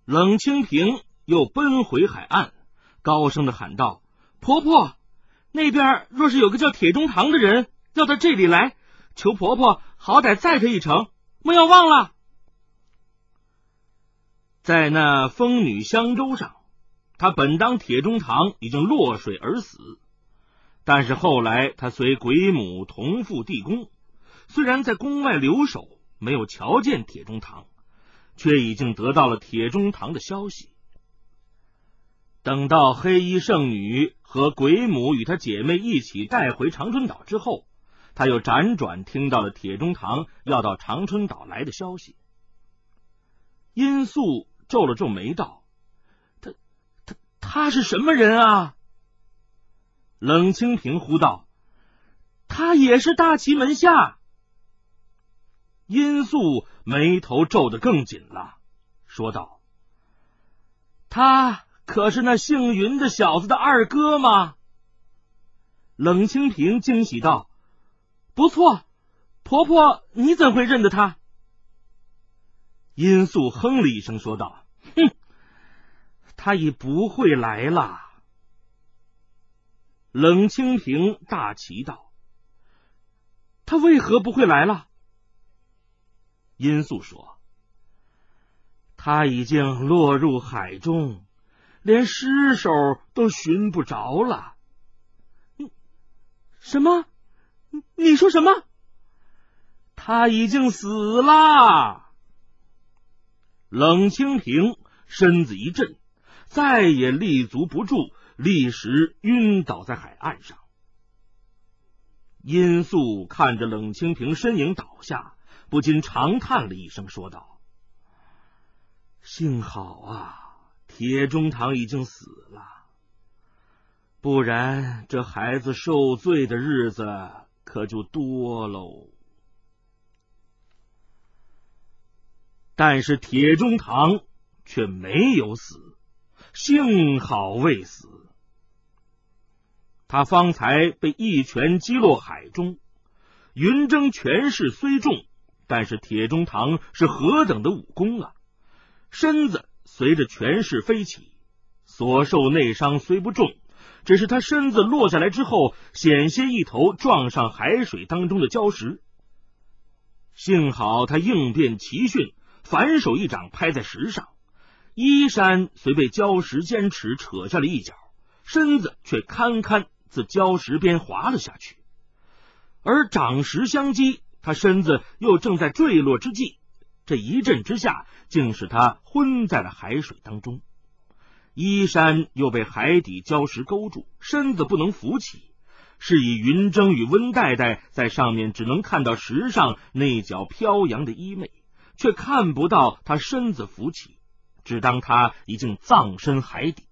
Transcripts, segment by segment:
冷清平又奔回海岸，高声的喊道：婆婆，那边若是有个叫铁中堂的人要到这里来，求婆婆好歹载他一程，莫要忘了。在那风女香舟上，他本当铁中堂已经落水而死，但是后来他随鬼母同赴地宫，虽然在宫外留守，没有瞧见铁中堂，却已经得到了铁中堂的消息。等到黑衣圣女和鬼母与她姐妹一起带回长春岛之后，他又辗转听到了铁中堂要到长春岛来的消息。殷素皱了皱眉道：他是什么人啊？冷清平呼道：他也是大齐门下。殷素眉头皱得更紧了，说道：他可是那姓云的小子的二哥吗？冷清平惊喜道：不错，婆婆你怎会认得他？殷素哼了一声说道：哼，他已不会来了。冷清平大奇道：他为何不会来了？殷素说：他已经落入海中，连尸首都寻不着了。什么？你说什么？他已经死了。冷清平身子一震，再也立足不住，立时晕倒在海岸上。殷素看着冷清平身影倒下，不禁长叹了一声，说道：幸好啊，铁中堂已经死了，不然这孩子受罪的日子可就多喽。但是铁中堂却没有死，幸好未死。他方才被一拳击落海中，云峥权势虽重，但是铁中堂是何等的武功啊！身子随着权势飞起，所受内伤虽不重，只是他身子落下来之后，险些一头撞上海水当中的礁石。幸好他应变奇迅，反手一掌拍在石上，衣衫虽被礁石尖齿扯下了一角，身子却堪堪自礁石边滑了下去。而掌石相击，他身子又正在坠落之际，这一震之下，竟使他昏在了海水当中。衣衫又被海底礁石勾住，身子不能浮起，是以云峥与温代代在上面只能看到石上那角飘扬的衣袂，却看不到他身子浮起，只当他已经葬身海底。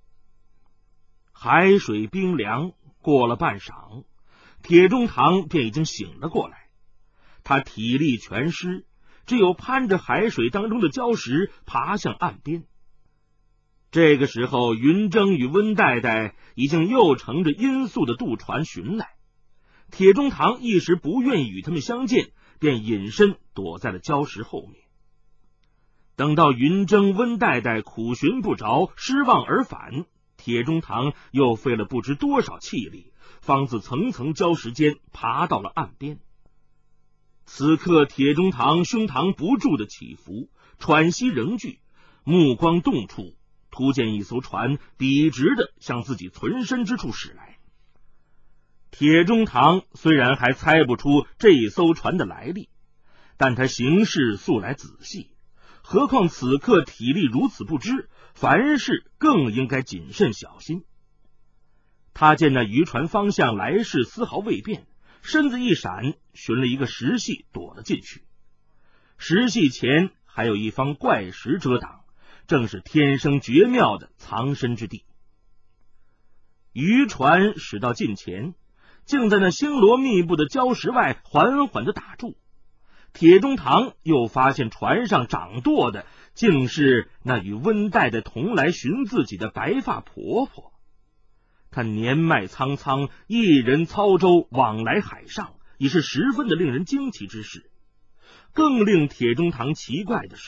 海水冰凉，过了半晌，铁中堂便已经醒了过来。他体力全失，只有攀着海水当中的礁石爬向岸边。这个时候，云峥与温代代已经又乘着殷素的渡船寻来。铁中堂一时不愿意与他们相见，便隐身躲在了礁石后面。等到云峥、温代代苦寻不着，失望而返，铁中堂又费了不知多少气力，方自层层礁石间爬到了岸边。此刻铁中堂胸膛不住的起伏，喘息仍剧，目光动处，突见一艘船笔直的向自己存身之处驶来。铁中堂虽然还猜不出这艘船的来历，但他行事素来仔细，何况此刻体力如此不支，凡事更应该谨慎小心。他见那渔船方向来势丝毫未变，身子一闪，寻了一个石隙躲了进去。石隙前还有一方怪石遮挡，正是天生绝妙的藏身之地。渔船驶到近前，竟在那星罗密布的礁石外缓缓地打住。铁中堂又发现船上掌舵的竟是那与温代的同来寻自己的白发婆婆。她年迈苍苍，一人操舟往来海上，已是十分的令人惊奇之事。更令铁中堂奇怪的是，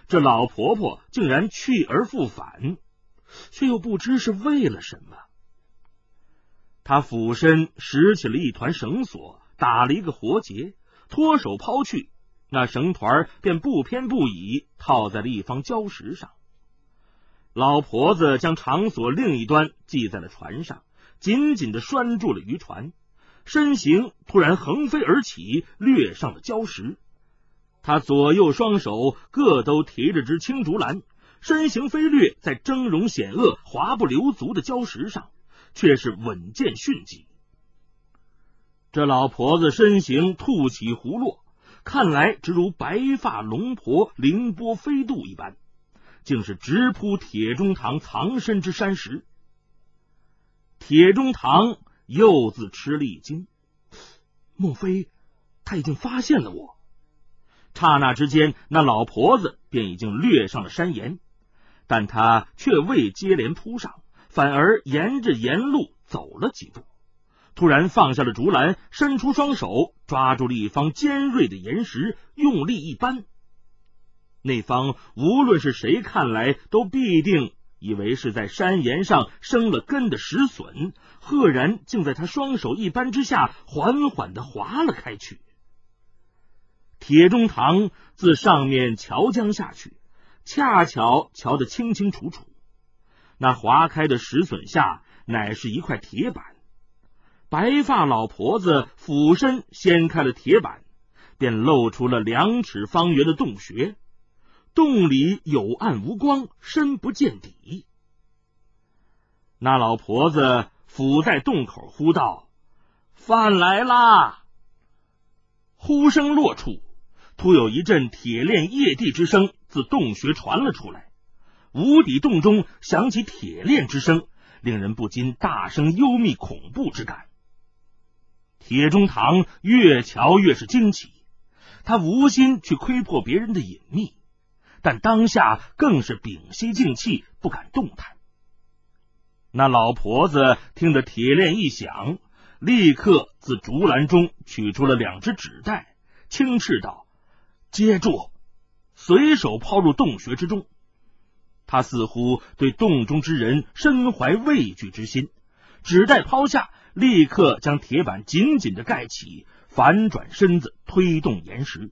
这老婆婆竟然去而复返，却又不知是为了什么。他俯身拾起了一团绳索，打了一个活结，脱手抛去，那绳团便不偏不倚套在了一方礁石上。老婆子将长索另一端系在了船上，紧紧地拴住了渔船，身形突然横飞而起，掠上了礁石。他左右双手各都提着只青竹篮，身形飞掠在峥嵘险恶、滑不留足的礁石上，却是稳健迅疾。这老婆子身形兔起胡落，看来只如白发龙婆凌波飞渡一般，竟是直扑铁中堂藏身之山石。铁中堂又自吃了一惊，莫非他已经发现了我？刹那之间，那老婆子便已经掠上了山岩，但他却未接连扑上，反而沿着岩路走了几步，突然放下了竹篮，伸出双手抓住了一方尖锐的岩石，用力一扳。那方无论是谁看来都必定以为是在山岩上生了根的石笋，赫然竟在他双手一扳之下缓缓地滑了开去。铁中堂自上面瞧将下去，恰巧瞧得清清楚楚，那划开的石笋下乃是一块铁板。白发老婆子俯身掀开了铁板，便露出了2尺方圆的洞穴，洞里有暗无光，深不见底。那老婆子伏在洞口呼道：“饭来啦！”呼声落处，突有一阵铁链曳地之声自洞穴传了出来，无底洞中响起铁链之声，令人不禁大生幽密恐怖之感。铁中堂越瞧越是惊奇，他无心去窥破别人的隐秘，但当下更是屏息静气，不敢动弹。那老婆子听得铁链一响，立刻自竹篮中取出了2只纸袋，轻斥道：“接住！”随手抛入洞穴之中。他似乎对洞中之人深怀畏惧之心，纸袋抛下，立刻将铁板紧紧地盖起，反转身子推动岩石。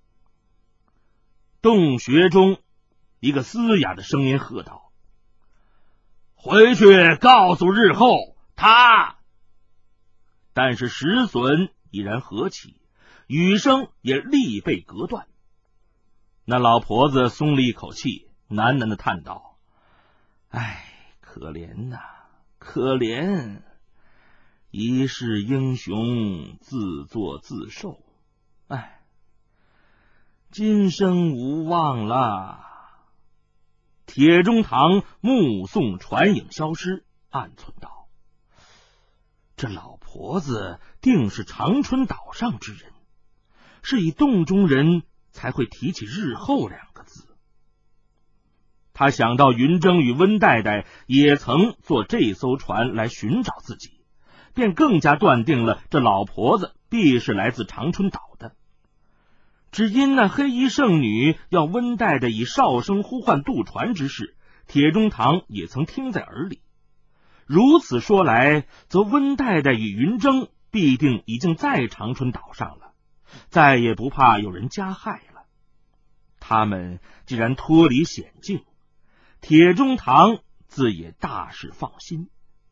洞穴中一个嘶哑的声音喝道：“回去告诉日后他。”但是石笋已然合起，语声也立被隔断。那老婆子松了一口气，喃喃地叹道：“唉，可怜呐，可怜！一世英雄自作自受，唉，今生无望啦。”铁中堂目送船影消失，暗忖道：“这老婆子定是长春岛上之人，是以洞中人才会提起日后2个字。”他想到云峥与温代代也曾坐这艘船来寻找自己，便更加断定了这老婆子必是来自长春岛的。只因那黑衣圣女要温代代以哨声呼唤渡船之事，铁中堂也曾听在耳里。如此说来，则温代代与云峥必定已经在长春岛上了，再也不怕有人加害了。他们既然脱离险境，铁中堂自也大是放心。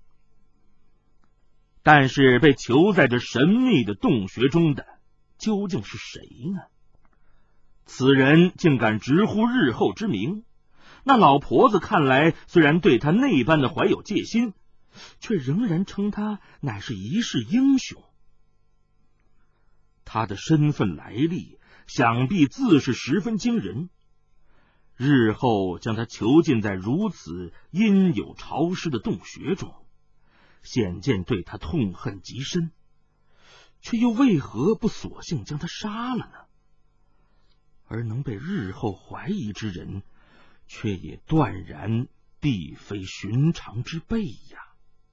但是被囚在这神秘的洞穴中的究竟是谁呢？此人竟敢直呼日后之名，那老婆子看来虽然对他那般的怀有戒心，却仍然称他乃是一世英雄。他的身份来历想必自是十分惊人，日后将他囚禁在如此阴有潮湿的洞穴中，显见对他痛恨极深，却又为何不索性将他杀了呢？而能被日后怀疑之人，却也断然必非寻常之辈呀。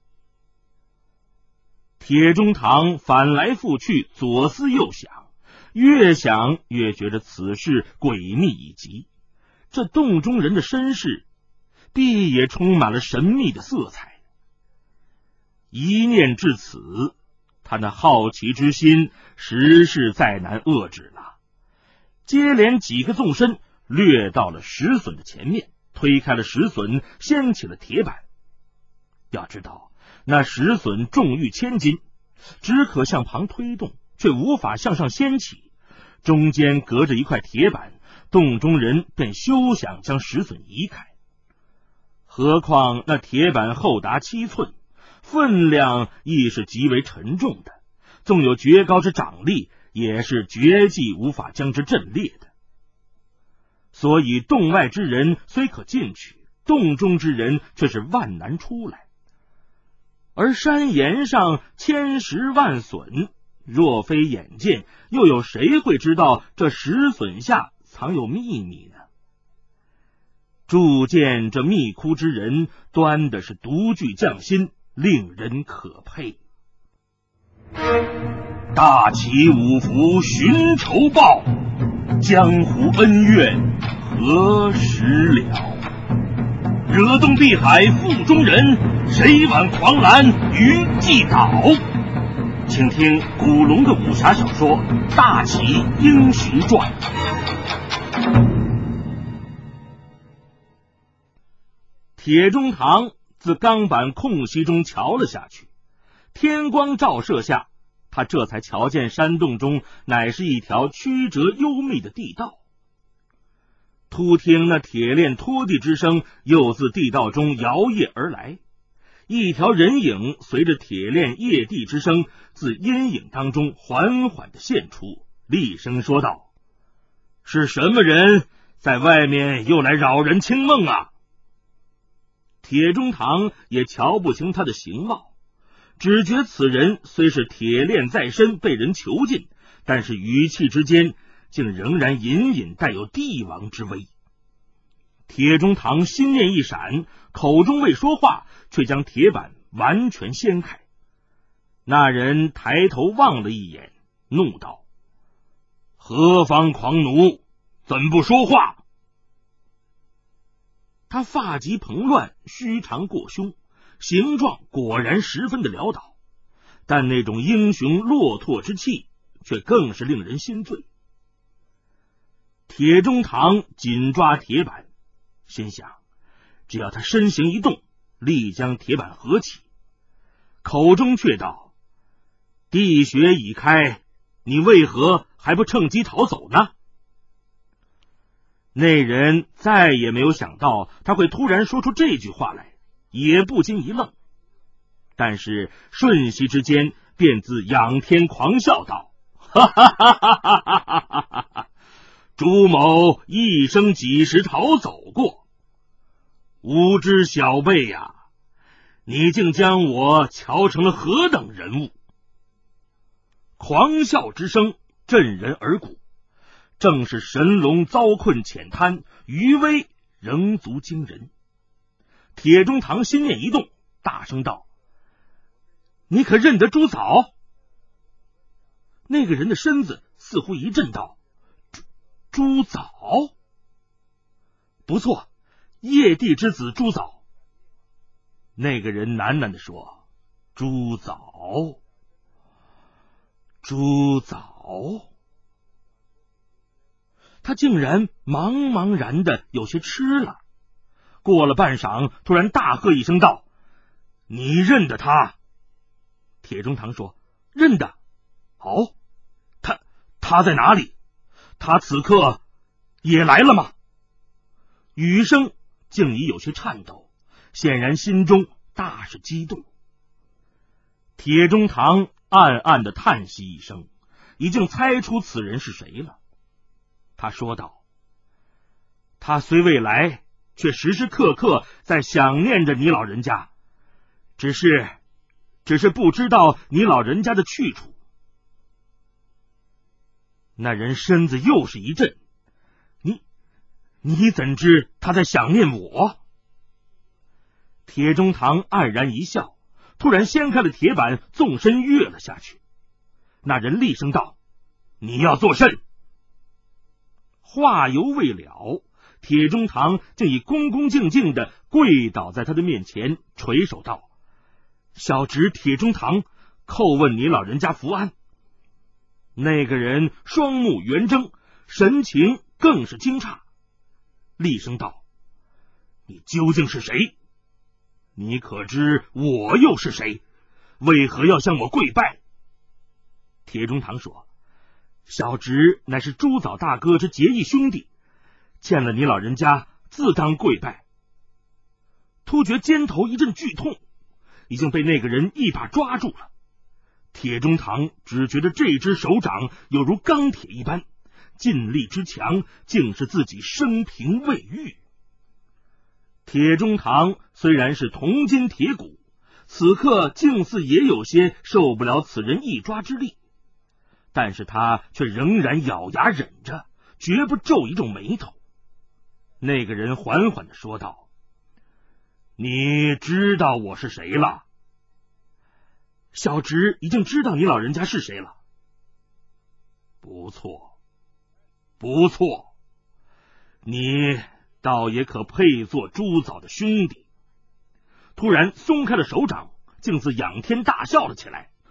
铁中堂反来覆去，左思右想，越想越觉得此事诡秘已极， 这洞中人的身世必也充满了神秘的色彩。一念至此，他那好奇之心实是再难遏制了。接连几个纵身掠到了石笋的前面，推开了石笋，掀起了铁板。要知道那石笋重逾1000斤，只可向旁推动，却无法向上掀起，中间隔着一块铁板，洞中人便休想将石笋移开。何况那铁板厚达7寸，分量亦是极为沉重的，纵有绝高之掌力，也是绝技无法将之震裂的。所以洞外之人虽可进去，洞中之人却是万难出来。而山岩上千石万笋，若非眼见，又有谁会知道这石笋下藏有秘密呢？铸见这密窟之人，端的是独具匠心，令人可佩。大起五福寻仇报，江湖恩怨何时了？惹东碧海腹中人，谁挽狂澜于既倒？请听古龙的武侠小说《大起英雄传》。铁中堂自钢板空隙中瞧了下去，天光照射下，他这才瞧见山洞中乃是一条曲折幽密的地道。突听那铁链拖地之声又自地道中摇曳而来，一条人影随着铁链曳地之声自阴影当中缓缓地现出，厉声说道：“是什么人在外面又来扰人清梦啊？”铁中堂也瞧不清他的形貌，只觉此人虽是铁链在身被人囚禁，但是语气之间竟仍然隐隐带有帝王之威。铁中堂心念一闪，口中未说话，却将铁板完全掀开。那人抬头望了一眼，怒道：“何方狂奴，怎不说话？”他发髻蓬乱，须长过胸，形状果然十分的潦倒，但那种英雄落拓之气却更是令人心醉。铁中堂紧抓铁板，心想只要他身形一动，立将铁板合起，口中却道：“地穴已开，你为何还不趁机逃走呢？”那人再也没有想到他会突然说出这句话来，也不禁一愣，但是瞬息之间便自仰天狂笑道：“哈哈哈哈哈哈哈哈！朱某一生几时逃走过？无知小辈呀，你竟将我瞧成了何等人物！”狂笑之声震人耳骨，正是神龙遭困浅滩，余威仍足惊人。铁中堂心念一动，大声道：“你可认得朱枣？”那个人的身子似乎一震，道：“朱枣？不错，叶帝之子朱枣。”那个人喃喃地说：“朱枣，朱枣。”他竟然茫茫然的有些痴了。过了半晌，突然大喝一声道：“你认得他？”铁中堂说：“认得。”“哦，他在哪里？他此刻也来了吗？”语声竟已有些颤抖，显然心中大是激动。铁中堂暗暗的叹息一声，已经猜出此人是谁了。他说道：“他虽未来，却时时刻刻在想念着你老人家，只是不知道你老人家的去处。”那人身子又是一震：“你怎知他在想念我？”铁中堂黯然一笑，突然掀开了铁板，纵身跃了下去。那人厉声道：“你要作甚？”话犹未了， 铁中堂竟已恭恭敬敬地跪倒在他的面前，垂首道：“小侄铁中堂叩问你老人家福安。”那个人双目圆睁，神情更是惊诧，厉声道：“你究竟是谁？你可知我又是谁？为何要向我跪拜？”铁中堂说：“小侄乃是朱枣大哥之结义兄弟，见了你老人家自当跪拜。”突觉肩头一阵剧痛，已经被那个人一把抓住了。铁中堂只觉得这只手掌有如钢铁一般，劲力之强，竟是自己生平未遇。铁中堂虽然是铜筋铁骨，此刻竟似也有些受不了此人一抓之力，但是他却仍然咬牙忍着，绝不皱一皱眉头。那个人缓缓地说道：“你知道我是谁了？”“小侄已经知道你老人家是谁了。”“不错，不错，你倒也可配做朱枣的兄弟。”突然松开了手掌，竟似仰天大笑了起来。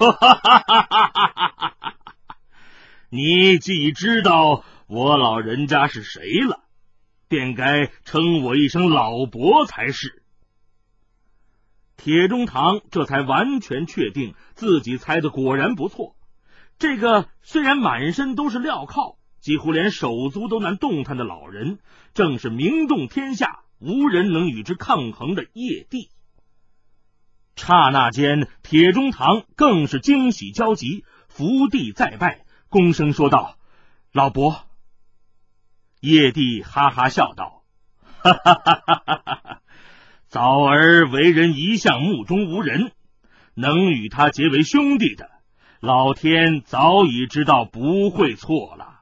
你既知道我老人家是谁了，便该称我一声老伯才是。铁中堂这才完全确定自己猜的果然不错，这个虽然满身都是镣铐，几乎连手足都难动弹的老人，正是名动天下，无人能与之抗衡的叶帝。刹那间，铁中堂更是惊喜交集，伏地再拜，躬声说道：“老伯。”叶帝哈哈笑道：“哈哈哈哈哈哈！枣儿为人一向目中无人，能与他结为兄弟的，老天早已知道不会错了。”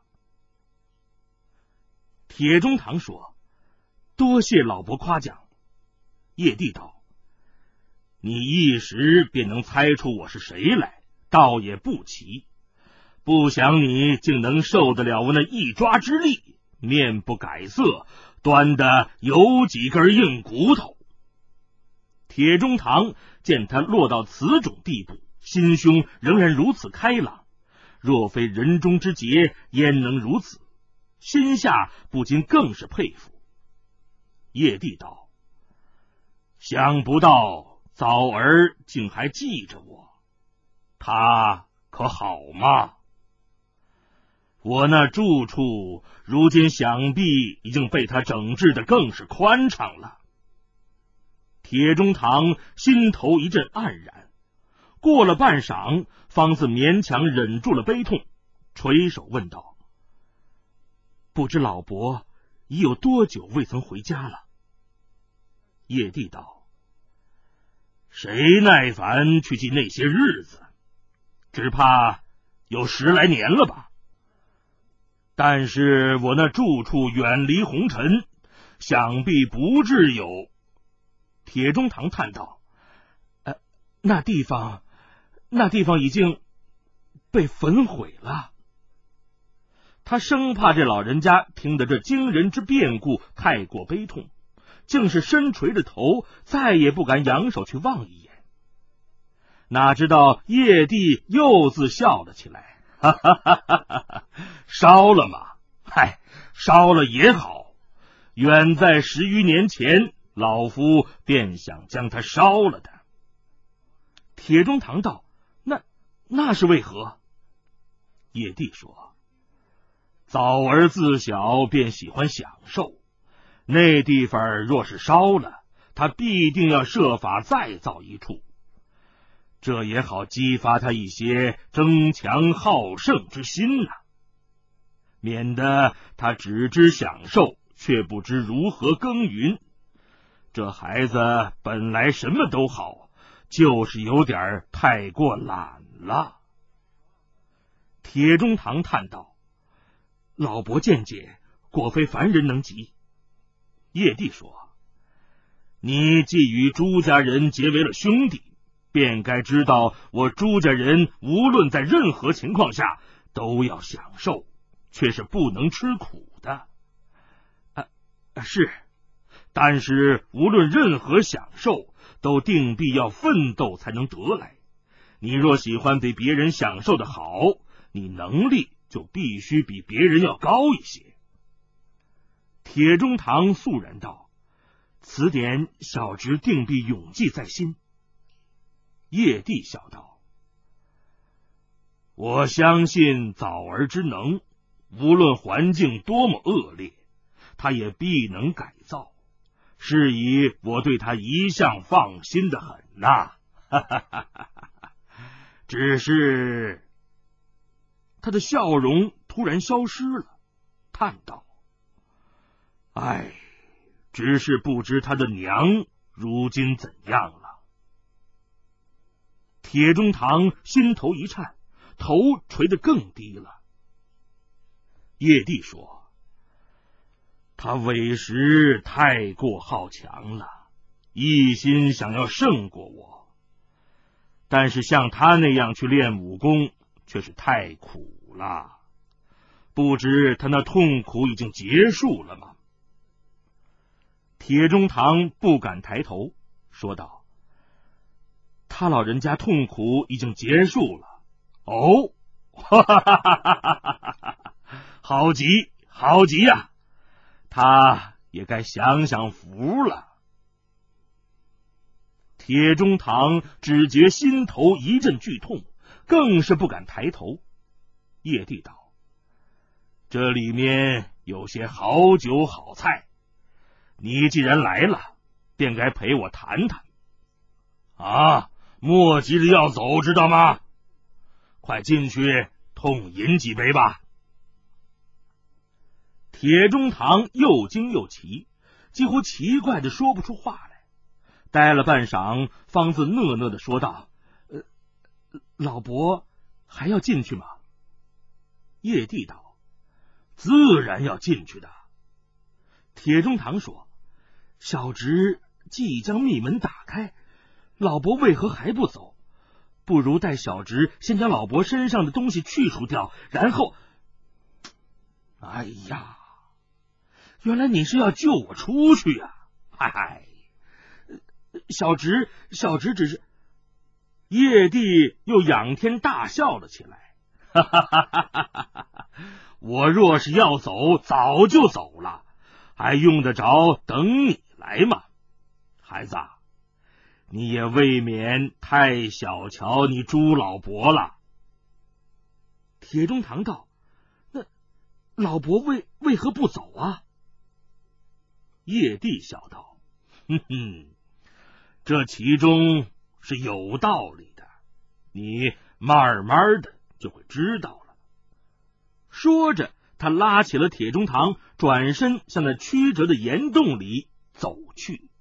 铁中堂说：“多谢老伯夸奖。”叶帝道：“你一时便能猜出我是谁来，倒也不奇。不想你竟能受得了我那一抓之力，面不改色，端的有几根硬骨头。”铁中堂见他落到此种地步，心胸仍然如此开朗，若非人中之杰，焉能如此？心下不禁更是佩服。叶帝道：“想不到枣儿竟还记着我，他可好吗？我那住处如今想必已经被他整治得更是宽敞了。”铁中堂心头一阵黯然，过了半晌，方自勉强忍住了悲痛，垂手问道：“不知老伯已有多久未曾回家了？”叶帝道：“谁耐烦去记那些日子？只怕有10来年了吧。但是我那住处远离红尘，想必不至有。”铁中堂叹道：“那地方已经被焚毁了。”他生怕这老人家听得这惊人之变故太过悲痛，竟是深垂着头，再也不敢扬手去望一眼。哪知道叶帝又自笑了起来：“哈哈哈哈哈哈！烧了吗？嗨，烧了也好。远在10余年前，老夫便想将它烧了的。”铁中堂道：“那是为何？”叶帝说：“枣儿自小便喜欢享受，那地方若是烧了，他必定要设法再造一处，这也好激发他一些争强好胜之心呐，免得他只知享受，却不知如何耕耘。这孩子本来什么都好，就是有点太过懒了。”铁中堂叹道：“老伯见解果非凡人能及。”叶帝说：“你既与朱家人结为了兄弟，便该知道我朱家人无论在任何情况下都要享受，却是不能吃苦的。 是，但是无论任何享受，都定必要奋斗才能得来。你若喜欢比别人享受的好，你能力就必须比别人要高一些。铁中堂肃然道：此点小侄定必永记在心。叶帝笑道：我相信枣儿之能，无论环境多么恶劣，他也必能改造，是以我对他一向放心的很呐。只是他的笑容突然消失了，叹道：唉，只是不知他的娘如今怎样了。铁中堂心头一颤，头垂得更低了。叶帝说：他委实太过好强了，一心想要胜过我，但是像他那样去练武功却是太苦了，不知他那痛苦已经结束了吗？铁中堂不敢抬头，说道：他老人家痛苦已经结束了。哦，哈哈哈哈哈！好极好极呀，他也该享享福了。铁中堂只觉心头一阵剧痛，更是不敢抬头。叶帝道：这里面有些好酒好菜，你既然来了，便该陪我谈谈。啊，莫急着要走，知道吗？快进去痛饮几杯吧。铁中堂又惊又奇，几乎奇怪的说不出话来，呆了半晌，方自讷讷的说道：老伯还要进去吗？叶帝道：自然要进去的。铁中堂说：小侄既将密门打开，老伯为何还不走？不如待小侄先将老伯身上的东西去除掉，然后……哎呀，原来你是要救我出去呀！嗨，小侄只是……叶帝又仰天大笑了起来，哈哈哈哈哈哈！我若是要走，早就走了，还用得着等你来吗？孩子，你也未免太小瞧你朱老伯了。铁中堂道：那老伯为何不走啊？叶帝笑道：哼哼，这其中是有道理的，你慢慢的就会知道了。说着，他拉起了铁中堂，转身向那曲折的岩洞里走去。